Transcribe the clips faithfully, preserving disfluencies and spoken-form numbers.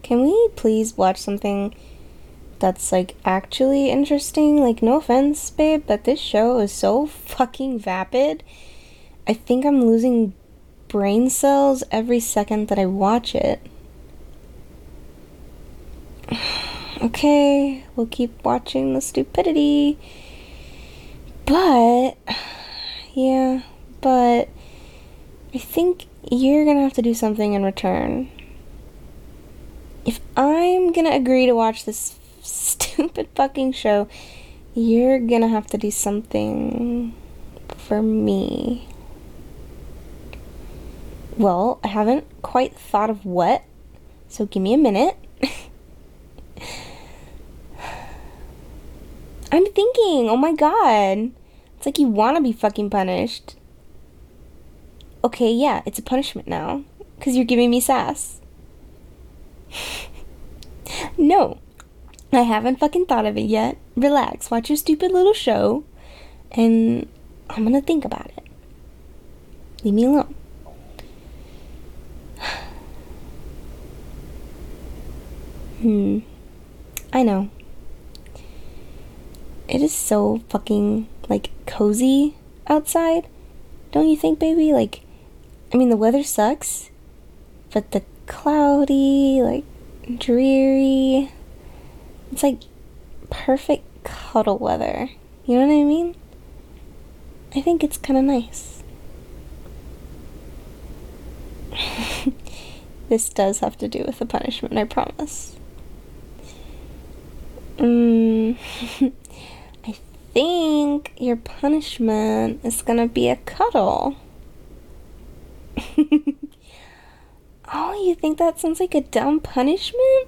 Can we please watch something that's, like, actually interesting? Like, no offense, babe, but this show is so fucking vapid. I think I'm losing brain cells every second that I watch it. Okay, we'll keep watching the stupidity. But, yeah, but I think you're gonna have to do something in return. If I'm gonna agree to watch this stupid fucking show, you're gonna have to do something for me. Well, I haven't quite thought of what, so give me a minute. I'm thinking, oh my god. It's like you want to be fucking punished. Okay, yeah, it's a punishment now. Because you're giving me sass. No, I haven't fucking thought of it yet. Relax, watch your stupid little show. And I'm gonna think about it. Leave me alone. Hmm. I know. It is so fucking, like, cozy outside. Don't you think, baby? Like, I mean, the weather sucks, but the cloudy, like, dreary, it's like perfect cuddle weather. You know what I mean? I think it's kind of nice. This does have to do with the punishment, I promise. Mm. I think your punishment is gonna be a cuddle. Oh, you think that sounds like a dumb punishment?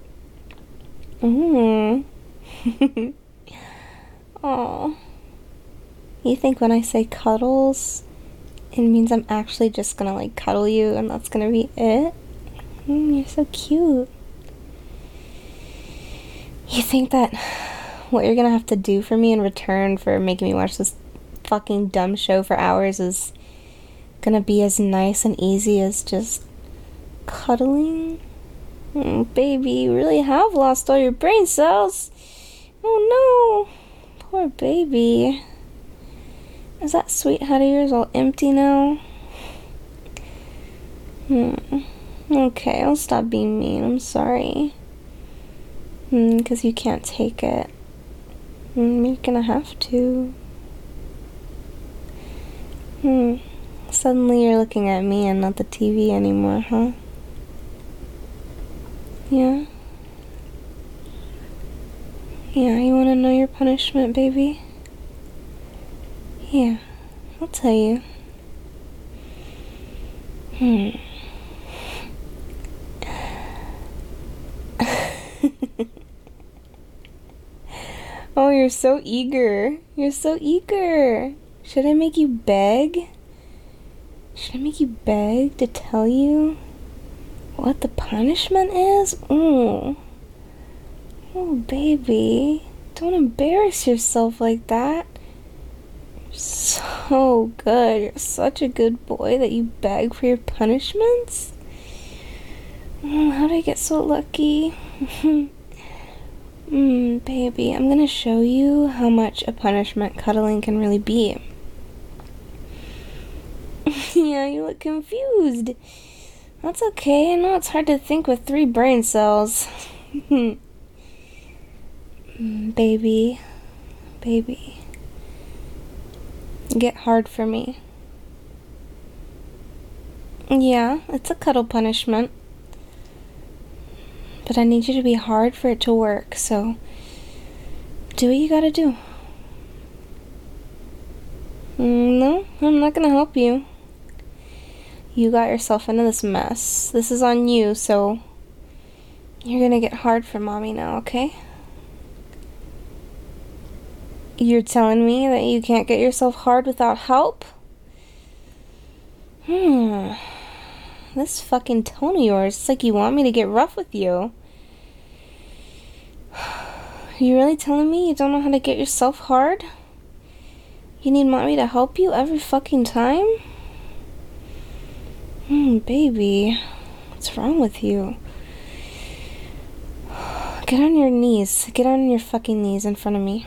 Mm. Oh. You think when I say cuddles, it means I'm actually just gonna, like, cuddle you and that's gonna be it? Mm, you're so cute. You think that what you're gonna have to do for me in return for making me watch this fucking dumb show for hours is gonna be as nice and easy as just cuddling? Oh, baby, you really have lost all your brain cells. Oh no, poor baby. Is that sweet head of yours all empty now? Hmm. Okay, I'll stop being mean. I'm sorry. Hmm, because you can't take it. Hmm, you're gonna have to. Hmm. Suddenly you're looking at me and not the T V anymore, huh? Yeah? Yeah, you wanna know your punishment, baby? Yeah, I'll tell you. Hmm. Oh, you're so eager. You're so eager. Should I make you beg? Should I make you beg to tell you what the punishment is? Ooh. Oh, baby. Don't embarrass yourself like that. You're so good. You're such a good boy that you beg for your punishments. Oh, how did I get so lucky? Mmm, baby, I'm gonna show you how much a punishment cuddling can really be. Yeah, you look confused. That's okay. I know it's hard to think with three brain cells. mm, baby, baby, get hard for me. Yeah, it's a cuddle punishment. But I need you to be hard for it to work, so do what you gotta do. Mm, no, I'm not gonna help you. You got yourself into this mess. This is on you, so you're gonna get hard for mommy now, okay? You're telling me that you can't get yourself hard without help? Hmm. This fucking tone of yours, it's like you want me to get rough with you. You really telling me you don't know how to get yourself hard? You need mommy to help you every fucking time? Hmm, baby. What's wrong with you? Get on your knees. Get on your fucking knees in front of me.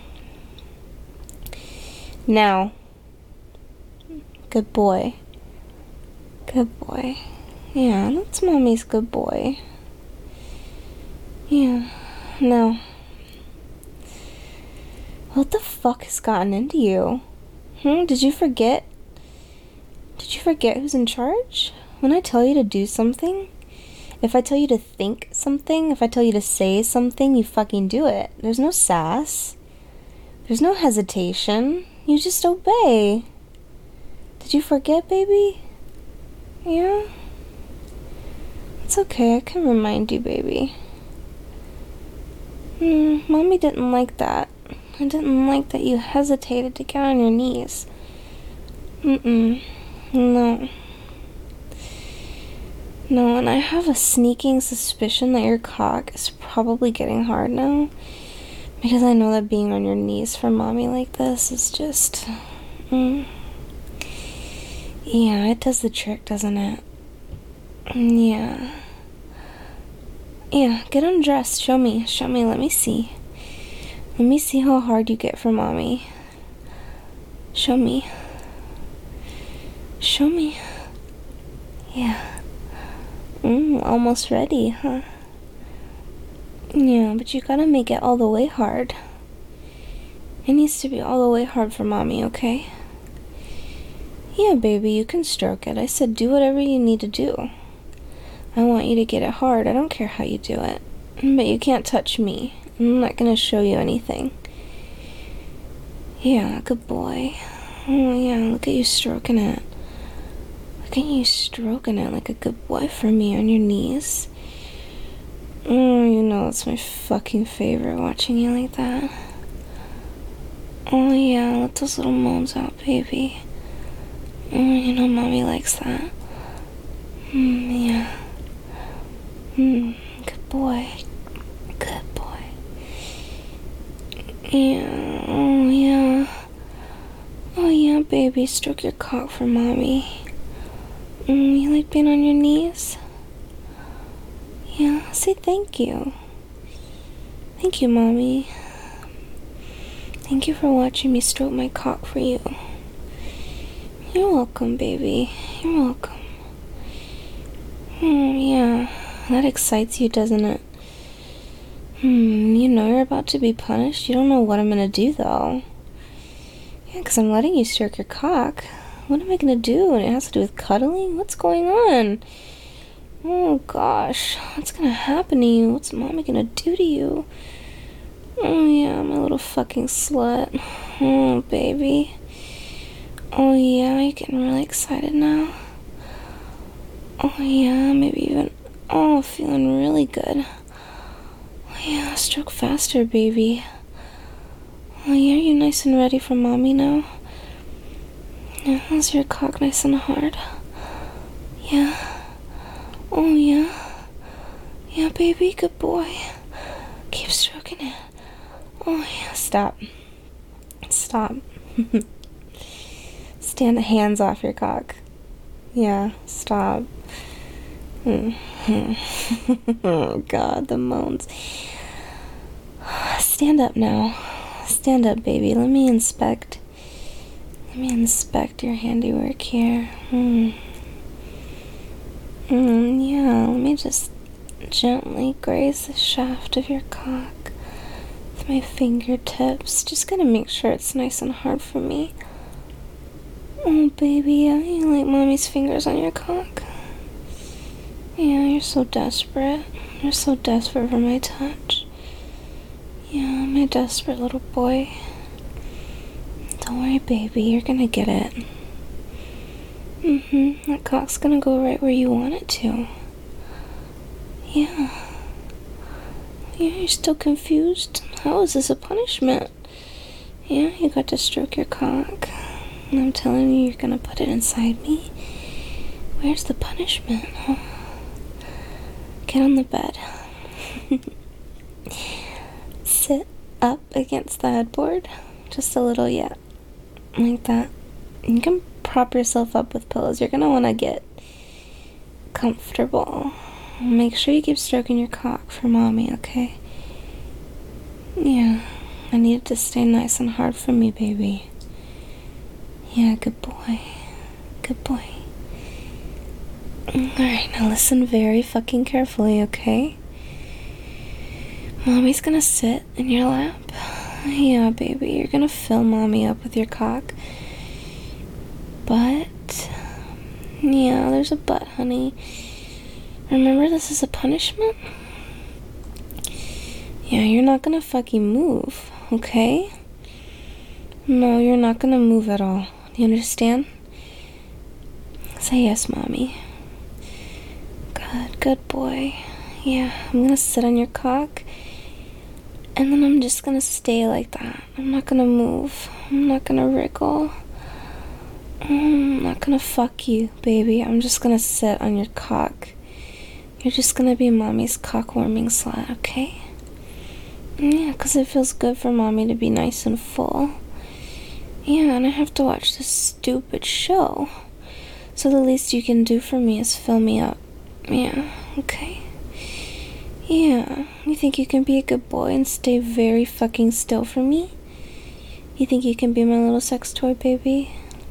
Now. Good boy. Good boy. Yeah, that's mommy's good boy. Yeah. Now. What the fuck has gotten into you? Hmm? Did you forget? Did you forget who's in charge? When I tell you to do something, if I tell you to think something, if I tell you to say something, you fucking do it. There's no sass. There's no hesitation. You just obey. Did you forget, baby? Yeah? It's okay, I can remind you, baby. Hmm, mommy didn't like that. I didn't like that you hesitated to get on your knees. Mm-mm. No. No, and I have a sneaking suspicion that your cock is probably getting hard now. Because I know that being on your knees for mommy like this is just... Mm, yeah, it does the trick, doesn't it? Yeah. Yeah, get undressed. Show me. Show me. Let me see. Let me see how hard you get for mommy. Show me. Show me. Yeah. Mm, almost ready, huh? Yeah, but you gotta make it all the way hard. It needs to be all the way hard for mommy, okay? Yeah, baby, you can stroke it. I said do whatever you need to do. I want you to get it hard. I don't care how you do it. But you can't touch me. I'm not gonna show you anything. Yeah, good boy. Oh, yeah, look at you stroking it. Look at you stroking it like a good boy for me on your knees. Oh, you know it's my fucking favorite, watching you like that. Oh, yeah, let those little moans out, baby. Oh, you know mommy likes that. Mm, yeah. Mm, good boy. Good boy. Yeah, oh, yeah. Oh, yeah, baby, stroke your cock for mommy. Mm, you like being on your knees? Yeah, say thank you. Thank you, mommy. Thank you for watching me stroke my cock for you. You're welcome, baby. You're welcome. Hmm, yeah. That excites you, doesn't it? Hmm, you know you're about to be punished. You don't know what I'm gonna do, though. Yeah, because I'm letting you stroke your cock. What am I gonna do? And it has to do with cuddling? What's going on? Oh, gosh. What's gonna happen to you? What's mommy gonna do to you? Oh, yeah, my little fucking slut. Oh, baby. Oh, yeah, you're getting really excited now. Oh, yeah, maybe even... Oh, feeling really good. Oh, yeah, stroke faster, baby. Oh, yeah, you're nice and ready for mommy now? Yeah, is your cock nice and hard? Yeah. Oh, yeah. Yeah, baby, good boy. Keep stroking it. Oh, yeah, stop. Stop. Stand the hands off your cock. Yeah, stop. Oh, God, the moans. Stand up now. Stand up, baby. Let me inspect. Let me inspect your handiwork here. Hmm. Mm, yeah, let me just gently graze the shaft of your cock with my fingertips. Just gonna make sure it's nice and hard for me. Oh, baby, yeah, you like mommy's fingers on your cock? Yeah, you're so desperate. You're so desperate for my touch. Yeah, my desperate little boy. Don't worry, baby, you're gonna get it. Mm-hmm, that cock's gonna go right where you want it to. Yeah. Yeah, you're still confused? How is this a punishment? Yeah, you got to stroke your cock. And I'm telling you, you're gonna put it inside me? Where's the punishment, huh? Get on the bed. Sit up against the headboard. Just a little, yeah. Like that. You can prop yourself up with pillows. You're gonna wanna get comfortable. Make sure you keep stroking your cock for mommy, okay? Yeah, I need it to stay nice and hard for me, baby. Yeah, good boy. Good boy. Alright, now listen very fucking carefully, okay? Mommy's gonna sit in your lap. Yeah, baby, you're gonna fill mommy up with your cock. But, yeah, there's a but, honey. Remember, this is a punishment? Yeah, you're not gonna fucking move, okay? No, you're not gonna move at all. Do you understand? Say yes, mommy. Good, good boy. Yeah, I'm gonna sit on your cock. And then I'm just gonna stay like that. I'm not gonna move. I'm not gonna wriggle. I'm not gonna fuck you, baby. I'm just gonna sit on your cock. You're just gonna be mommy's cock warming slut, okay? Yeah, because it feels good for mommy to be nice and full. Yeah, and I have to watch this stupid show. So the least you can do for me is fill me up. Yeah, okay? Yeah, you think you can be a good boy and stay very fucking still for me? You think you can be my little sex toy, baby?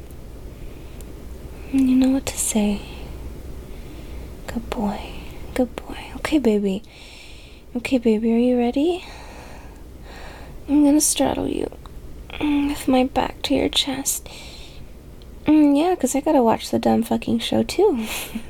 You know what to say. Good boy. Good boy. Okay, baby. Okay, baby, are you ready? I'm gonna straddle you with my back to your chest. Mm, yeah, because I gotta watch the dumb fucking show, too.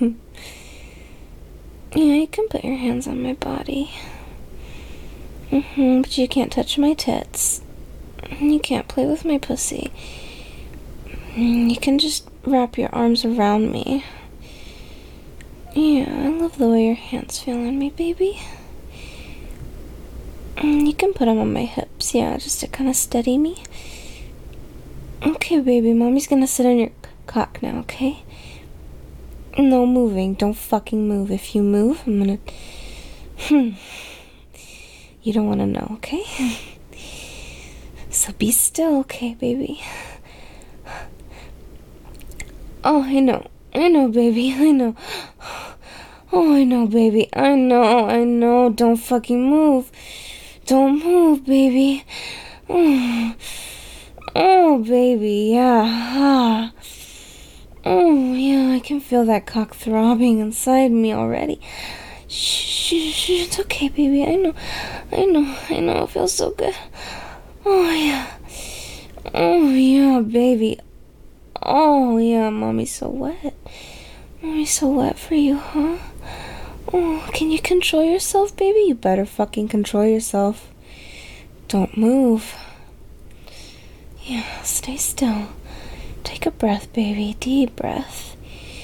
Yeah, you can put your hands on my body. Mm-hmm, but you can't touch my tits. You can't play with my pussy. You can just wrap your arms around me. Yeah, I love the way your hands feel on me, baby. You can put them on my hips, yeah, just to kind of steady me. Okay, baby, mommy's gonna sit on your cock now, okay? No moving. Don't fucking move. If you move, I'm gonna... Hmm. You don't want to know, okay? So be still, okay, baby? Oh, I know. I know, baby. I know. Oh, I know, baby. I know. I know. Don't fucking move. Don't move, baby. Oh, oh baby. Yeah. Oh, yeah, I can feel that cock throbbing inside me already. Shh, shh, shh, it's okay, baby. I know, I know, I know. It feels so good. Oh, yeah. Oh, yeah, baby. Oh, yeah, mommy's so wet. Mommy's so wet for you, huh? Oh, can you control yourself, baby? You better fucking control yourself. Don't move. Yeah, stay still. Take a breath, baby. Deep breath.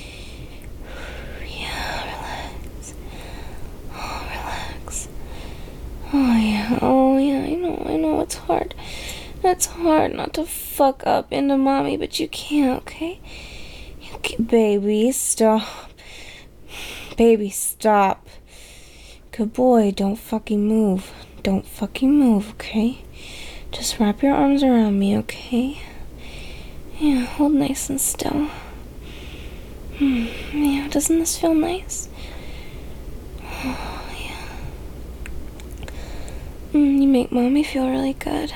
Yeah, relax. Oh, relax. Oh, yeah. Oh, yeah. I know. I know. It's hard. It's hard not to fuck up into mommy, but you can't, okay? You can, baby, stop. Baby, stop. Good boy. Don't fucking move. Don't fucking move, okay? Just wrap your arms around me, okay? Yeah, hold nice and still. Hmm, yeah, doesn't this feel nice? Oh, yeah. Mm, you make mommy feel really good.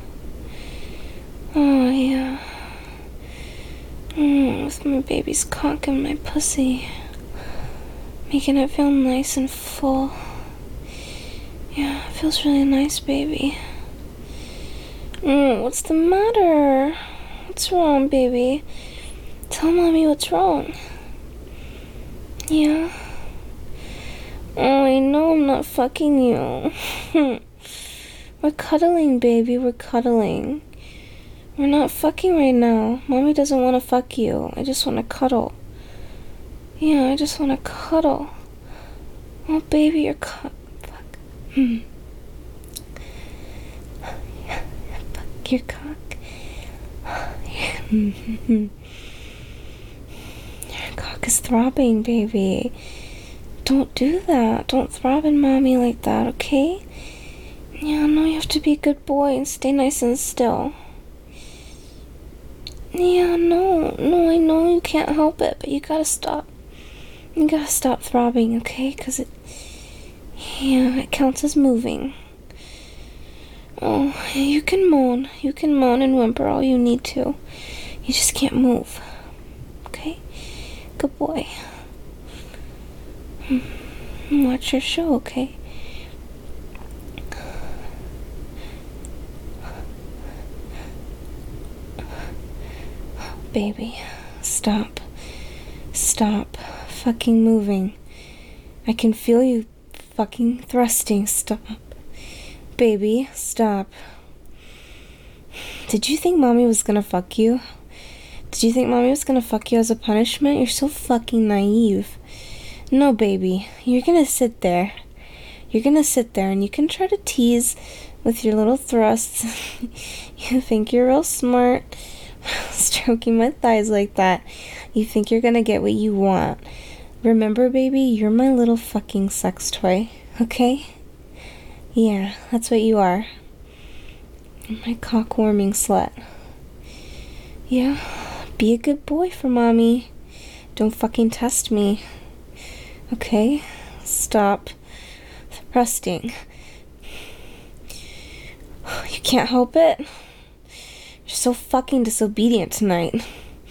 Oh, yeah. Mm, with my baby's cock and my pussy. Making it feel nice and full. Yeah, it feels really nice, baby. Mm, what's the matter? What's wrong, baby? Tell mommy what's wrong. Yeah? Oh, I know I'm not fucking you. We're cuddling, baby. We're cuddling. We're not fucking right now. Mommy doesn't want to fuck you. I just want to cuddle. Yeah, I just want to cuddle. Oh, baby, you're cut. Fuck. Hmm. Fuck your cock. Your cock is throbbing, baby. Don't do that. Don't throb in mommy like that, okay? Yeah, no, you have to be a good boy and stay nice and still. Yeah, no, no, I know you can't help it, but you gotta stop. You gotta stop throbbing, okay? Because it, yeah, it counts as moving. Oh, you can moan. You can moan and whimper all you need to. You just can't move. Okay? Good boy. Watch your show, okay? Baby, stop. Stop fucking moving. I can feel you fucking thrusting. Stop. Baby, stop. Did you think mommy was gonna fuck you? Did you think mommy was gonna fuck you as a punishment? You're so fucking naive. No, baby. You're gonna sit there. You're gonna sit there and you can try to tease with your little thrusts. You think you're real smart. Stroking my thighs like that. You think you're gonna get what you want. Remember, baby, you're my little fucking sex toy. Okay? Yeah, that's what you are. My cock-warming slut. Yeah, be a good boy for mommy. Don't fucking test me. Okay? Stop thrusting. You can't help it? You're so fucking disobedient tonight.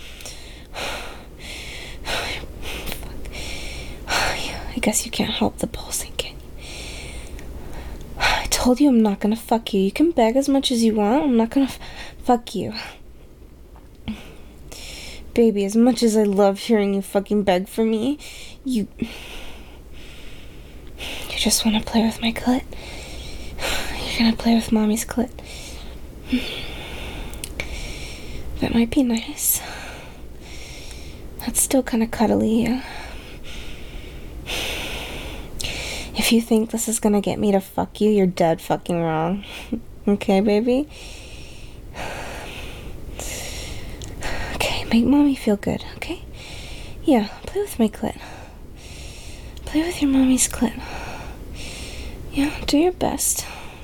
I guess you can't help the pulsing, can you? I told you I'm not gonna fuck you. You can beg as much as you want. I'm not gonna f fuck you. Baby, as much as I love hearing you fucking beg for me, you... You just wanna play with my clit? You're gonna play with mommy's clit. That might be nice. That's still kinda cuddly, yeah. If you think this is gonna get me to fuck you, you're dead fucking wrong. Okay, baby? Okay, make mommy feel good, okay? Yeah, play with my clit. Play with your mommy's clit. Yeah, do your best.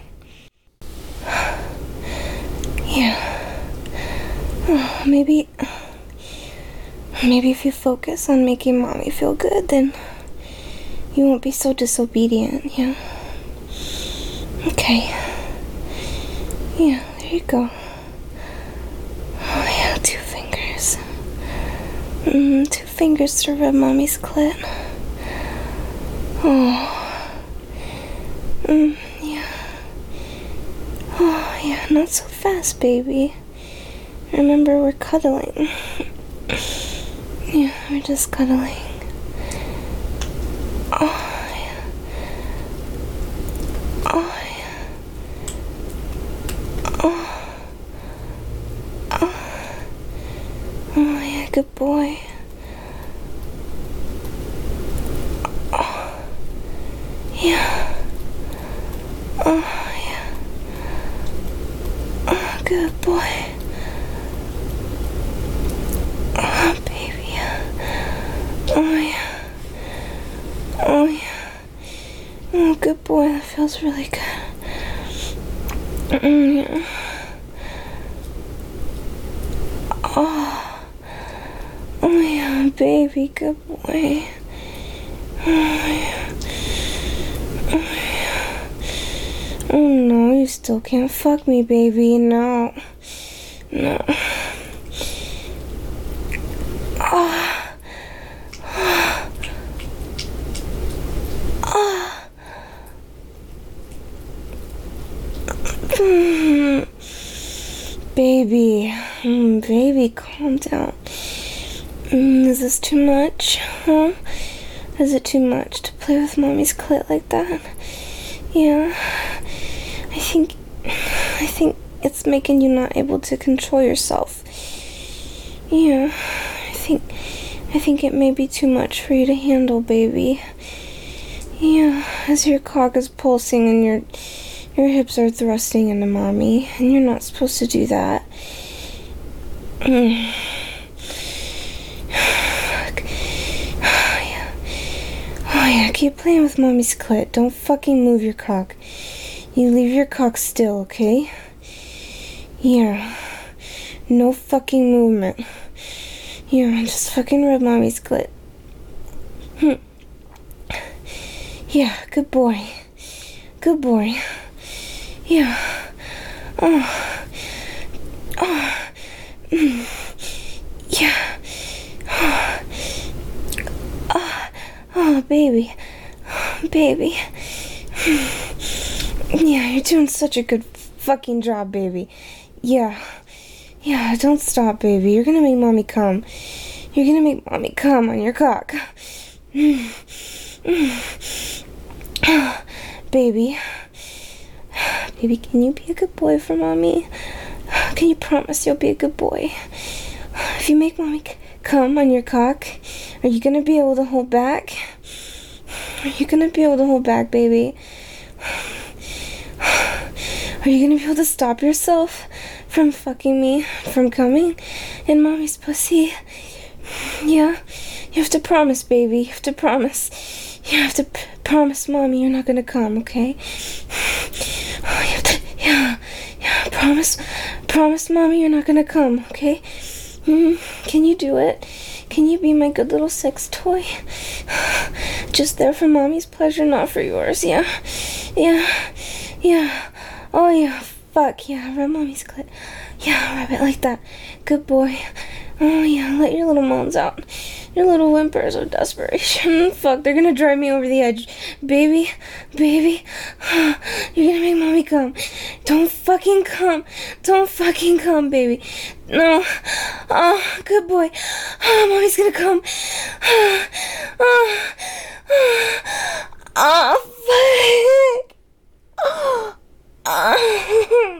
Yeah. Oh, maybe... Maybe if you focus on making mommy feel good, then... you won't be so disobedient, yeah? Okay. Yeah, there you go. Oh yeah, two fingers. Mm, two fingers to rub mommy's clit. Oh. Mm, yeah. Oh yeah, not so fast, baby. Remember, we're cuddling. Yeah, we're just cuddling. Oh, yeah. Oh, yeah. Oh. Oh. Oh, yeah, good boy. Oh. Yeah. Oh, yeah. Oh, good boy. Oh, baby. Oh, yeah. Oh, yeah. Oh, good boy. That feels really good. Mm, yeah. Oh. Oh, yeah, baby. Good boy. Oh, yeah. Oh, yeah. Oh, no. You still can't fuck me, baby. No. No. Oh. Mm, baby, mm, baby, calm down. Mm, is this too much, huh? Is it too much to play with mommy's clit like that? Yeah, I think, I think it's making you not able to control yourself. Yeah, I think, I think it may be too much for you to handle, baby. Yeah, as your cock is pulsing and your Your hips are thrusting into mommy, and you're not supposed to do that. Mm. Oh, yeah. Oh, yeah, keep playing with mommy's clit. Don't fucking move your cock. You leave your cock still, okay? Yeah. No fucking movement. Yeah, just fucking rub mommy's clit. Hm. Yeah, good boy. Good boy. Yeah. Oh. Oh. Mm. Yeah. Oh. Oh. Oh, baby. Baby. Yeah, you're doing such a good fucking job, baby. Yeah. Yeah, don't stop, baby. You're gonna make mommy come. You're gonna make mommy come on your cock. Baby. Baby, can you be a good boy for mommy? Can you promise you'll be a good boy? If you make mommy c- come on your cock, are you gonna be able to hold back? Are you gonna be able to hold back, baby? Are you gonna be able to stop yourself from fucking me, from coming in mommy's pussy? Yeah? You have to promise, baby. You have to promise. You have to p- promise mommy you're not gonna come, okay? Oh, you have to, yeah, yeah, promise, promise mommy you're not gonna come, okay? Mm, can you do it? Can you be my good little sex toy? Just there for mommy's pleasure, not for yours, yeah? Yeah, yeah. Oh, yeah, fuck, yeah, rub mommy's clit. Yeah, rub it like that. Good boy. Oh, yeah, let your little moans out. Your little whimpers of desperation. Fuck, they're gonna drive me over the edge. Baby, baby, you're gonna make mommy come. Don't fucking come. Don't fucking come, baby. No. Oh, good boy. Oh, mommy's gonna come. Oh, oh, oh, fuck. Oh, oh.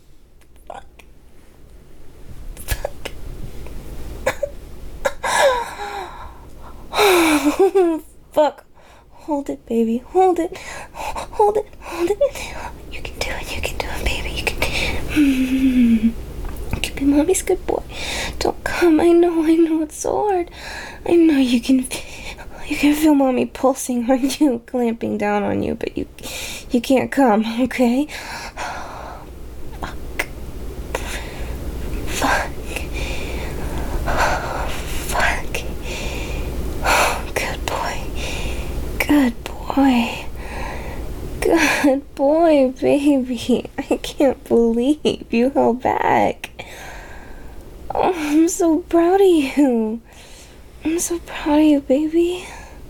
Fuck. Hold it, baby. Hold it. Hold it. Hold it. You can do it. You can do it, baby. You can. You can be mommy's good boy. Don't come. I know. I know it's so hard. I know you can. You can feel mommy pulsing on you, clamping down on you, but you, you can't come. Okay. Fuck. Fuck. Fuck. Good boy. Good boy. Good boy, baby. I can't believe you held back. Oh, I'm so proud of you. I'm so proud of you, baby.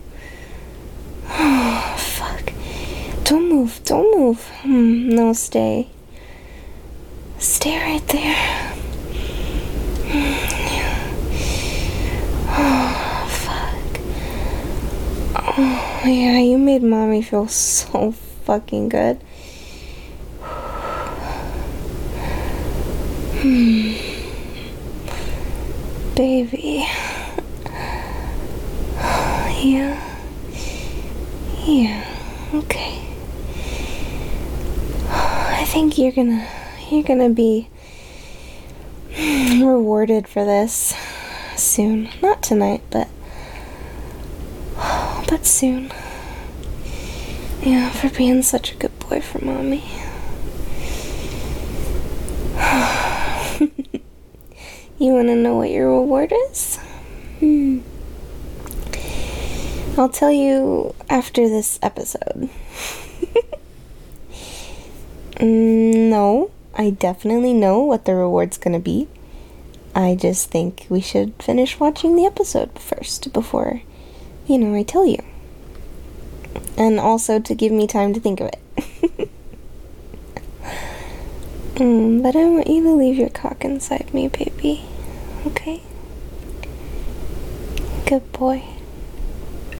Oh, fuck. Don't move. Don't move. Hmm, no, stay. Stay right there. Oh, fuck. Oh, yeah, you made mommy feel so fucking good. Hmm. Baby. Yeah. Yeah. Okay. I think you're gonna you're gonna be rewarded for this soon. Not tonight, but but soon. Yeah, for being such a good boy for mommy. You wanna know what your reward is? Hmm. I'll tell you after this episode. mm, no, I definitely know what the reward's gonna be. I just think we should finish watching the episode first before, you know, I tell you. And also to give me time to think of it. mm, but I want you to leave your cock inside me, baby. Okay? Good boy.